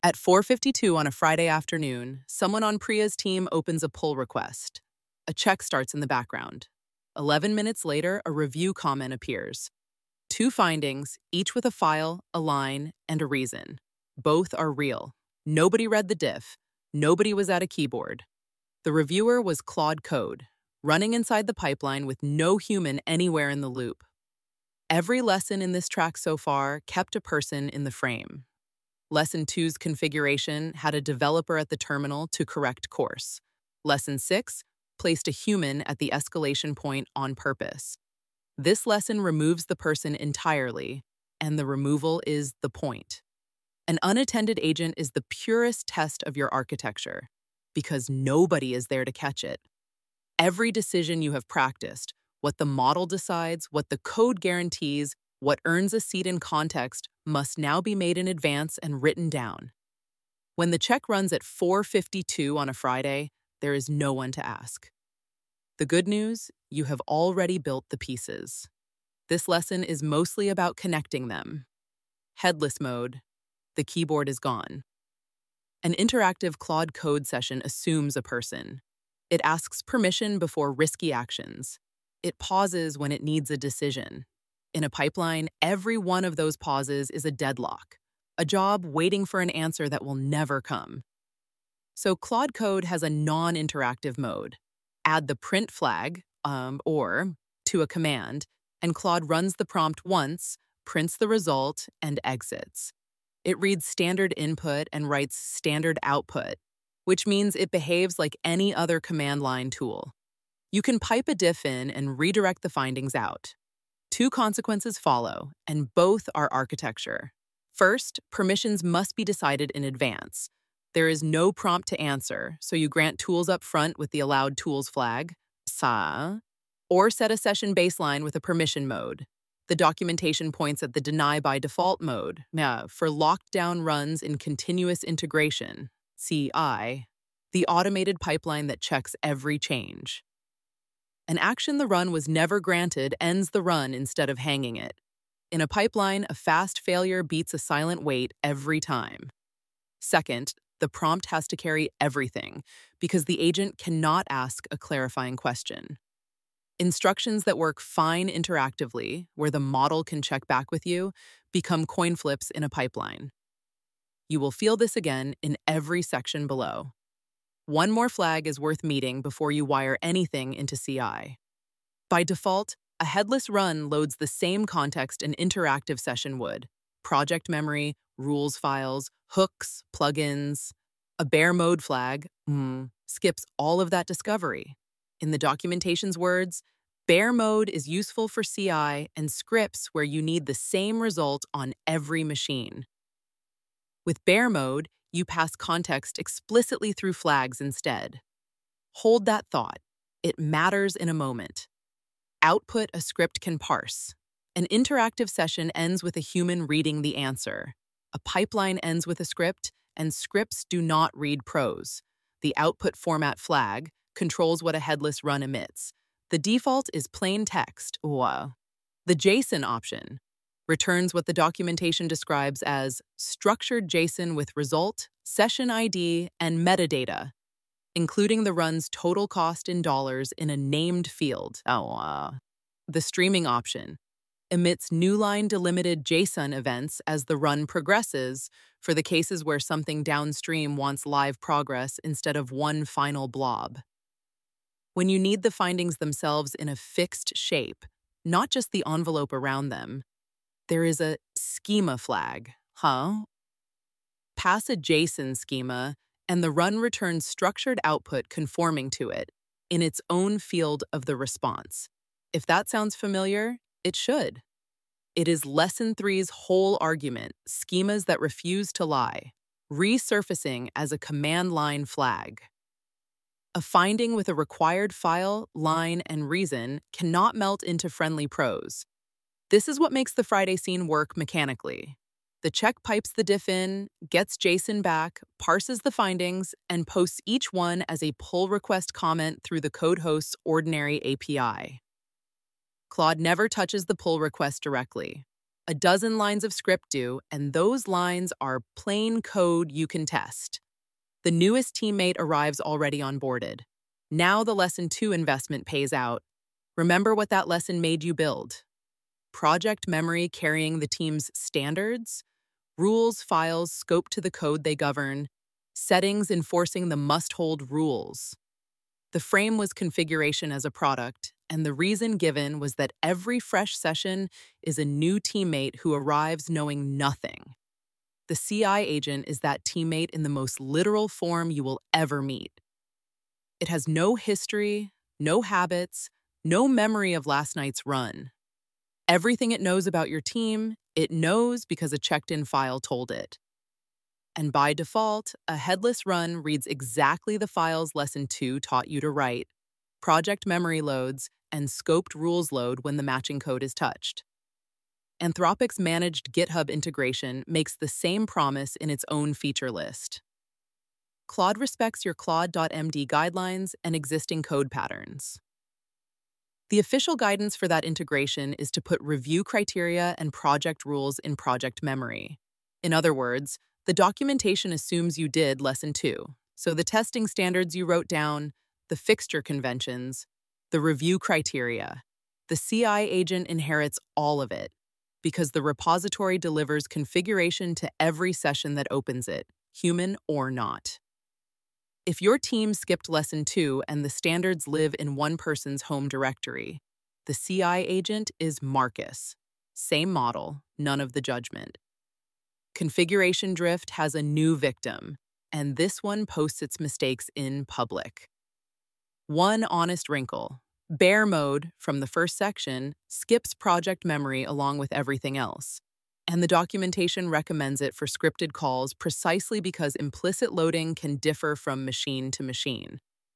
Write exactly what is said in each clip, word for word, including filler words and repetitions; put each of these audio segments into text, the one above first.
At four fifty-two on a Friday afternoon, someone on Priya's team opens a pull request. A check starts in the background. Eleven minutes later, a review comment appears. Two findings, each with a file, a line, and a reason. Both are real. Nobody read the diff. Nobody was at a keyboard. The reviewer was Claude Code, running inside the pipeline with no human anywhere in the loop. Every lesson in this track so far kept a person in the frame. Lesson two's configuration had a developer at the terminal to correct course. Lesson six placed a human at the escalation point on purpose. This lesson removes the person entirely, and the removal is the point. An unattended agent is the purest test of your architecture, because nobody is there to catch it. Every decision you have practiced, what the model decides, what the code guarantees, what earns a seat in context, must now be made in advance and written down. When the check runs at four fifty-two on a Friday, there is no one to ask. The good news, you have already built the pieces. This lesson is mostly about connecting them. Headless mode, the keyboard is gone. An interactive Claude Code session assumes a person. It asks permission before risky actions. It pauses when it needs a decision. In a pipeline, every one of those pauses is a deadlock, a job waiting for an answer that will never come. So Claude Code has a non-interactive mode. Add the print flag, um, or, to a command, and Claude runs the prompt once, prints the result, and exits. It reads standard input and writes standard output, which means it behaves like any other command line tool. You can pipe a diff in and redirect the findings out. Two consequences follow, and both are architecture. First, permissions must be decided in advance. There is no prompt to answer, so you grant tools up front with the allowed tools flag, sa, or set a session baseline with a permission mode. The documentation points at the deny by default mode, yeah, for locked down runs in continuous integration, C I, the automated pipeline that checks every change. An action the run was never granted ends the run instead of hanging it. In a pipeline, a fast failure beats a silent wait every time. Second, the prompt has to carry everything because the agent cannot ask a clarifying question. Instructions that work fine interactively, where the model can check back with you, become coin flips in a pipeline. You will feel this again in every section below. One more flag is worth meeting before you wire anything into C I. By default, a headless run loads the same context an interactive session would: project memory, rules files, hooks, plugins. A bare mode flag mm, skips all of that discovery. In the documentation's words, bare mode is useful for C I and scripts where you need the same result on every machine. With bare mode, you pass context explicitly through flags instead. Hold that thought. It matters in a moment. Output a script can parse. An interactive session ends with a human reading the answer. A pipeline ends with a script, and scripts do not read prose. The output format flag controls what a headless run emits. The default is plain text. Wow. The JSON option returns what the documentation describes as structured JSON with result, session I D, and metadata, including the run's total cost in dollars in a named field. Oh, uh. The streaming option emits new line delimited JSON events as the run progresses for the cases where something downstream wants live progress instead of one final blob. When you need the findings themselves in a fixed shape, not just the envelope around them, there is a schema flag, huh? Pass a JSON schema, and the run returns structured output conforming to it in its own field of the response. If that sounds familiar, it should. It is Lesson three's whole argument, schemas that refuse to lie, resurfacing as a command line flag. A finding with a required file, line, and reason cannot melt into friendly prose. This is what makes the Friday scene work mechanically. The check pipes the diff in, gets JSON back, parses the findings, and posts each one as a pull request comment through the code host's ordinary A P I. Claude never touches the pull request directly. A dozen lines of script do, and those lines are plain code you can test. The newest teammate arrives already onboarded. Now the lesson two investment pays out. Remember what that lesson made you build. Project memory carrying the team's standards, rules files scoped to the code they govern, settings enforcing the must-hold rules. The frame was configuration as a product, and the reason given was that every fresh session is a new teammate who arrives knowing nothing. The C I agent is that teammate in the most literal form you will ever meet. It has no history, no habits, no memory of last night's run. Everything it knows about your team, it knows because a checked-in file told it. And by default, a headless run reads exactly the files Lesson two taught you to write, project memory loads, and scoped rules load when the matching code is touched. Anthropic's managed GitHub integration makes the same promise in its own feature list. Claude respects your Claude dot M D guidelines and existing code patterns. The official guidance for that integration is to put review criteria and project rules in project memory. In other words, the documentation assumes you did Lesson two, so the testing standards you wrote down, the fixture conventions, the review criteria, the C I agent inherits all of it, because the repository delivers configuration to every session that opens it, human or not. If your team skipped Lesson two and the standards live in one person's home directory, the C I agent is Marcus. Same model, none of the judgment. Configuration drift has a new victim, and this one posts its mistakes in public. One honest wrinkle. Bear mode, from the first section, skips project memory along with everything else, and the documentation recommends it for scripted calls precisely because implicit loading can differ from machine to machine.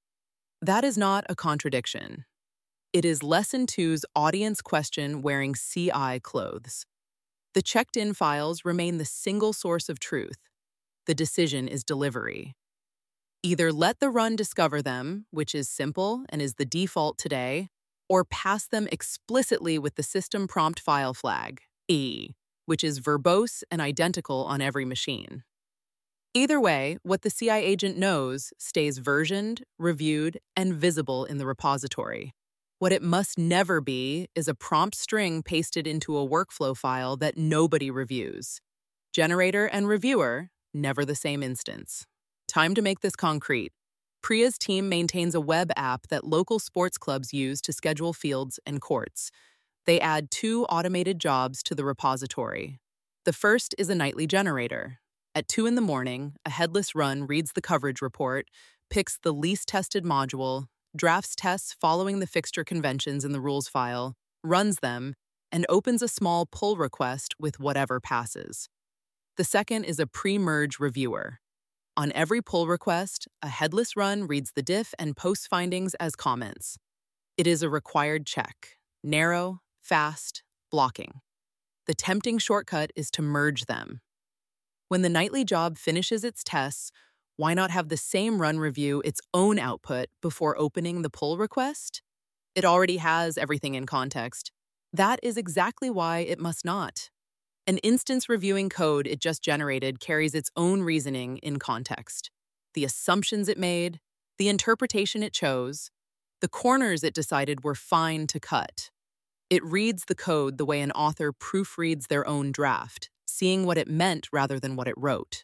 That is not a contradiction. It is Lesson two's audience question wearing C I clothes. The checked-in files remain the single source of truth. The decision is delivery. Either let the run discover them, which is simple and is the default today, or pass them explicitly with the system prompt file flag, E, which is verbose and identical on every machine. Either way, what the C I agent knows stays versioned, reviewed, and visible in the repository. What it must never be is a prompt string pasted into a workflow file that nobody reviews. Generator and reviewer, never the same instance. Time to make this concrete. Priya's team maintains a web app that local sports clubs use to schedule fields and courts. They add two automated jobs to the repository. The first is a nightly generator. At two in the morning, a headless run reads the coverage report, picks the least tested module, drafts tests following the fixture conventions in the rules file, runs them, and opens a small pull request with whatever passes. The second is a pre-merge reviewer. On every pull request, a headless run reads the diff and posts findings as comments. It is a required check, narrow, fast, blocking. The tempting shortcut is to merge them. When the nightly job finishes its tests, why not have the same run review its own output before opening the pull request? It already has everything in context. That is exactly why it must not. An instance reviewing code it just generated carries its own reasoning in context. The assumptions it made, the interpretation it chose, the corners it decided were fine to cut. It reads the code the way an author proofreads their own draft, seeing what it meant rather than what it wrote.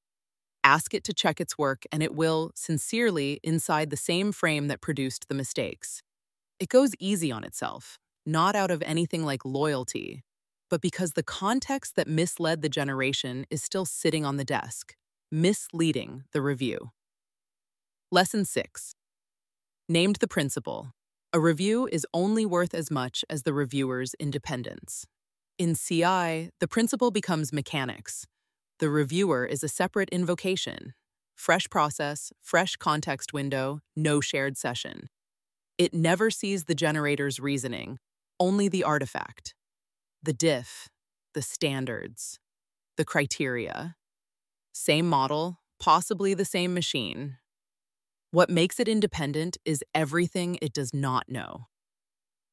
Ask it to check its work, and it will, sincerely, inside the same frame that produced the mistakes. It goes easy on itself, not out of anything like loyalty, but because the context that misled the generation is still sitting on the desk, misleading the review. Lesson six. Named the principle. A review is only worth as much as the reviewer's independence. In C I, the principle becomes mechanics. The reviewer is a separate invocation. Fresh process, fresh context window, no shared session. It never sees the generator's reasoning, only the artifact. The diff, the standards, the criteria. Same model, possibly the same machine. What makes it independent is everything it does not know.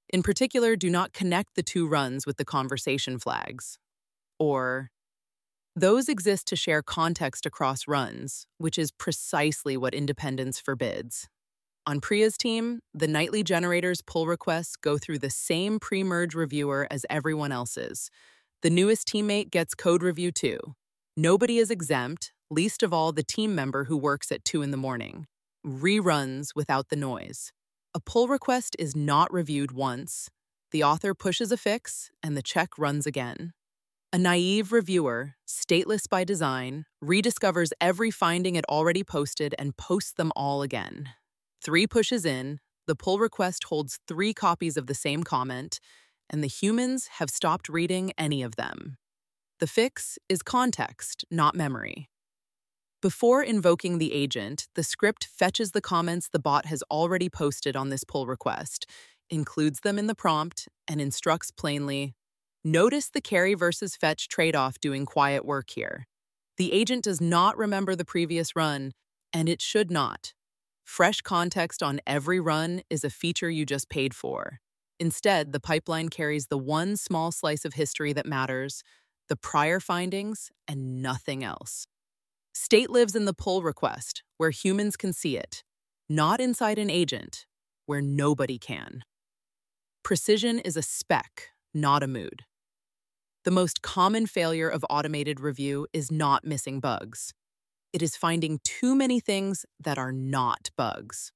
In particular, do not connect the two runs with the conversation flags. Or, those exist to share context across runs, which is precisely what independence forbids. On Priya's team, the nightly generator's pull requests go through the same pre-merge reviewer as everyone else's. The newest teammate gets code review too. Nobody is exempt, least of all the team member who works at two in the morning. Reruns without the noise. A pull request is not reviewed once. The author pushes a fix, and the check runs again. A naive reviewer, stateless by design, rediscovers every finding it already posted and posts them all again. Three pushes in, the pull request holds three copies of the same comment, and the humans have stopped reading any of them. The fix is context, not memory. Before invoking the agent, the script fetches the comments the bot has already posted on this pull request, includes them in the prompt, and instructs plainly, "Notice the carry versus fetch trade-off doing quiet work here. The agent does not remember the previous run, and it should not. Fresh context on every run is a feature you just paid for. Instead, the pipeline carries the one small slice of history that matters, the prior findings, and nothing else." State lives in the pull request, where humans can see it, not inside an agent, where nobody can. Precision is a spec, not a mood. The most common failure of automated review is not missing bugs. It is finding too many things that are not bugs.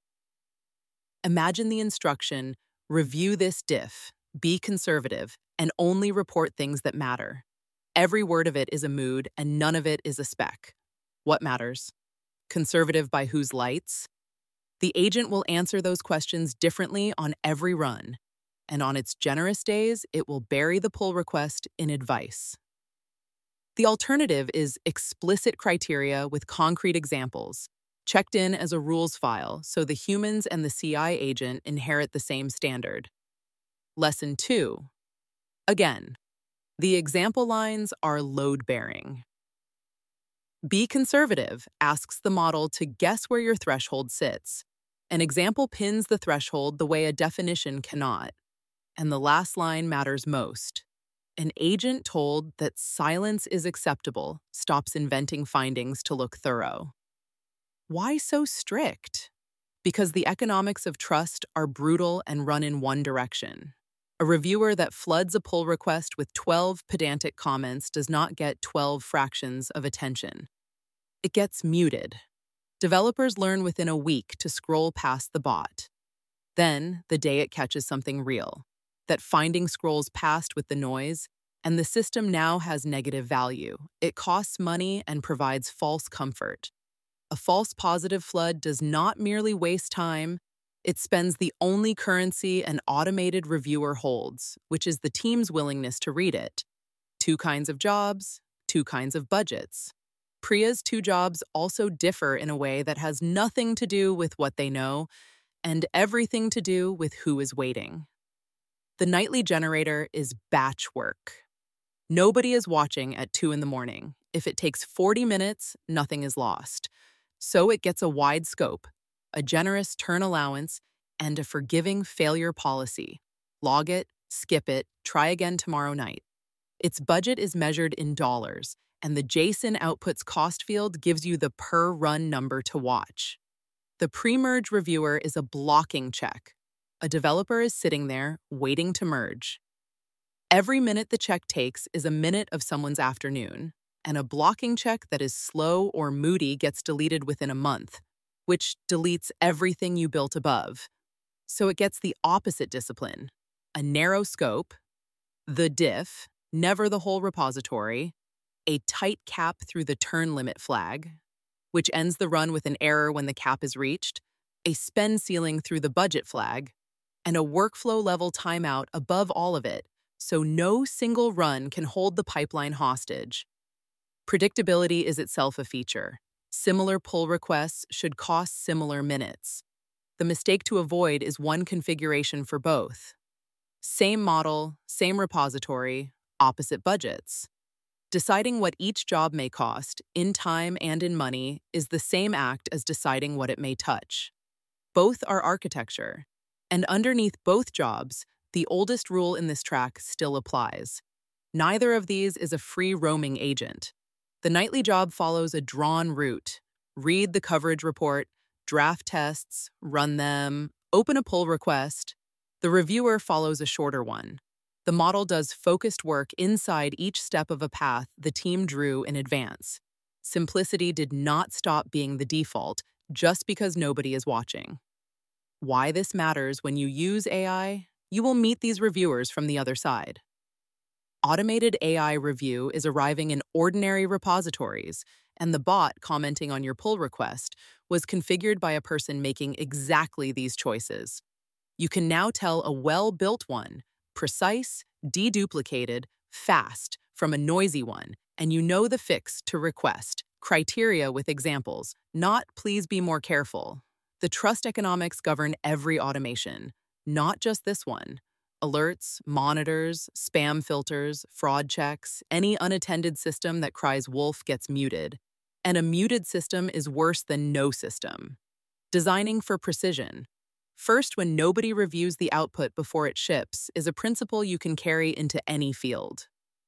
Imagine the instruction, review this diff, be conservative, and only report things that matter. Every word of it is a mood, and none of it is a spec. What matters? Conservative by whose lights? The agent will answer those questions differently on every run, and on its generous days, it will bury the pull request in advice. The alternative is explicit criteria with concrete examples, checked in as a rules file so the humans and the C I agent inherit the same standard. Lesson two. Again, the example lines are load-bearing. Be conservative asks the model to guess where your threshold sits. An example pins the threshold the way a definition cannot. And the last line matters most. An agent told that silence is acceptable stops inventing findings to look thorough. Why so strict? Because the economics of trust are brutal and run in one direction. A reviewer that floods a pull request with twelve pedantic comments does not get twelve fractions of attention. It gets muted. Developers learn within a week to scroll past the bot. Then, the day it catches something real, that finding scrolls past with the noise, and the system now has negative value. It costs money and provides false comfort. A false positive flood does not merely waste time, it spends the only currency an automated reviewer holds, which is the team's willingness to read it. Two kinds of jobs, two kinds of budgets. Priya's two jobs also differ in a way that has nothing to do with what they know and everything to do with who is waiting. The nightly generator is batch work. Nobody is watching at two in the morning. If it takes forty minutes, nothing is lost. So it gets a wide scope, a generous turn allowance, and a forgiving failure policy. Log it, skip it, try again tomorrow night. Its budget is measured in dollars, and the JSON outputs cost field gives you the per-run number to watch. The pre-merge reviewer is a blocking check. A developer is sitting there, waiting to merge. Every minute the check takes is a minute of someone's afternoon, and a blocking check that is slow or moody gets deleted within a month, which deletes everything you built above. So it gets the opposite discipline, a narrow scope, the diff, never the whole repository, a tight cap through the turn limit flag, which ends the run with an error when the cap is reached, a spend ceiling through the budget flag, and a workflow level timeout above all of it, so no single run can hold the pipeline hostage. Predictability is itself a feature. Similar pull requests should cost similar minutes. The mistake to avoid is one configuration for both. Same model, same repository, opposite budgets. Deciding what each job may cost, in time and in money, is the same act as deciding what it may touch. Both are architecture, and underneath both jobs, The oldest rule in this track still applies. Neither of these is a free roaming agent. The nightly job follows a drawn route. Read the coverage report, draft tests, run them, open a pull request. The reviewer follows a shorter one. The model does focused work inside each step of a path the team drew in advance. Simplicity did not stop being the default just because nobody is watching. Why this matters when you use A I? You will meet these reviewers from the other side. Automated A I review is arriving in ordinary repositories, and the bot commenting on your pull request was configured by a person making exactly these choices. You can now tell a well-built one, precise, deduplicated, fast, from a noisy one, and you know the fix to request. Criteria with examples, not please be more careful. The trust economics govern every automation, not just this one. Alerts, monitors, spam filters, fraud checks, any unattended system that cries wolf gets muted. And a muted system is worse than no system. Designing for precision. First, when nobody reviews the output before it ships, is a principle you can carry into any field.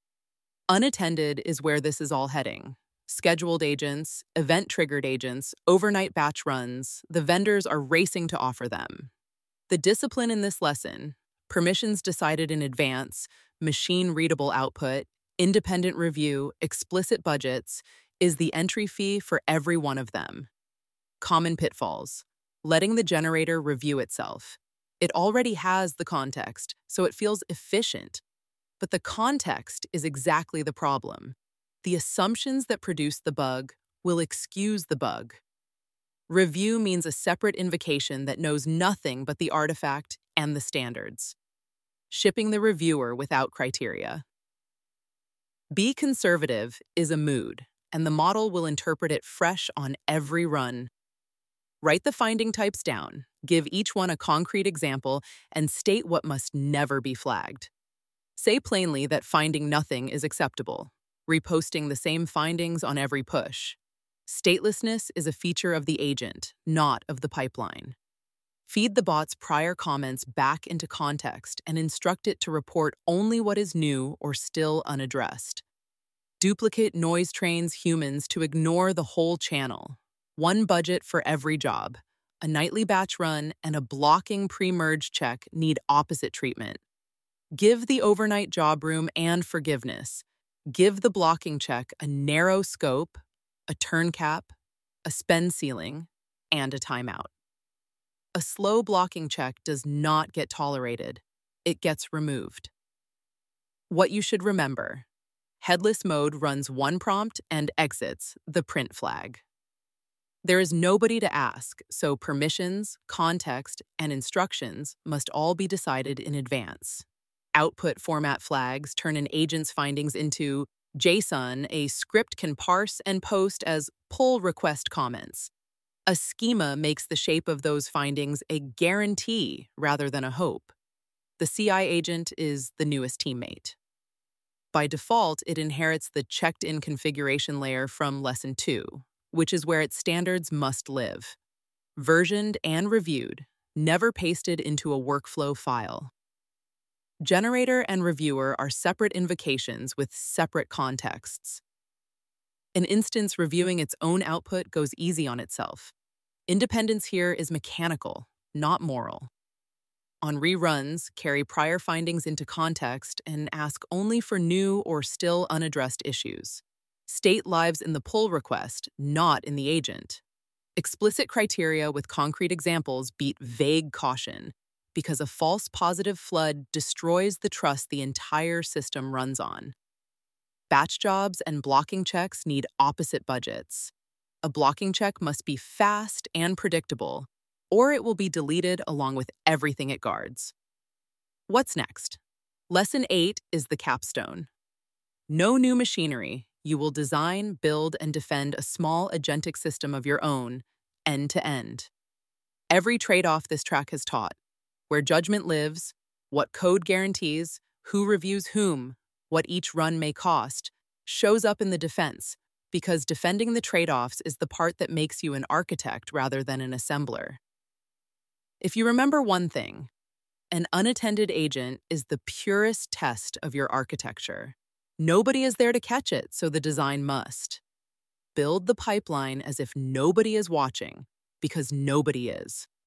Unattended is where this is all heading. Scheduled agents, event-triggered agents, overnight batch runs, the vendors are racing to offer them. The discipline in this lesson, permissions decided in advance, machine-readable output, independent review, explicit budgets, is the entry fee for every one of them. Common pitfalls. Letting the generator review itself. It already has the context, so it feels efficient. But the context is exactly the problem. The assumptions that produce the bug will excuse the bug. Review means a separate invocation that knows nothing but the artifact and the standards. Shipping the reviewer without criteria. Be conservative is a mood, and the model will interpret it fresh on every run. Write the finding types down, give each one a concrete example, and state what must never be flagged. Say plainly that finding nothing is acceptable, reposting the same findings on every push. Statelessness is a feature of the agent, not of the pipeline. Feed the bot's prior comments back into context and instruct it to report only what is new or still unaddressed. Duplicate noise trains humans to ignore the whole channel. One budget for every job. A nightly batch run and a blocking pre-merge check need opposite treatment. Give the overnight job room and forgiveness. Give the blocking check a narrow scope, a turn cap, a spend ceiling, and a timeout. A slow blocking check does not get tolerated. It gets removed. What you should remember. Headless mode runs one prompt and exits the print flag. There is nobody to ask, so permissions, context, and instructions must all be decided in advance. Output format flags turn an agent's findings into JSON, a script can parse and post as pull request comments. A schema makes the shape of those findings a guarantee rather than a hope. The C I agent is the newest teammate. By default, it inherits the checked-in configuration layer from Lesson two, which is where its standards must live. Versioned and reviewed, never pasted into a workflow file. Generator and reviewer are separate invocations with separate contexts. An instance reviewing its own output goes easy on itself. Independence here is mechanical, not moral. On reruns, carry prior findings into context and ask only for new or still unaddressed issues. State lives in the pull request, not in the agent. Explicit criteria with concrete examples beat vague caution, because a false positive flood destroys the trust the entire system runs on. Batch jobs and blocking checks need opposite budgets. A blocking check must be fast and predictable, or it will be deleted along with everything it guards. What's next? Lesson eight is the capstone. No new machinery. You will design, build, and defend a small agentic system of your own, end to end. Every trade-off this track has taught, where judgment lives, what code guarantees, who reviews whom, what each run may cost, shows up in the defense, because defending the trade-offs is the part that makes you an architect rather than an assembler. If you remember one thing, An unattended agent is the purest test of your architecture. Nobody is there to catch it, so the design must. Build the pipeline as if nobody is watching, because nobody is.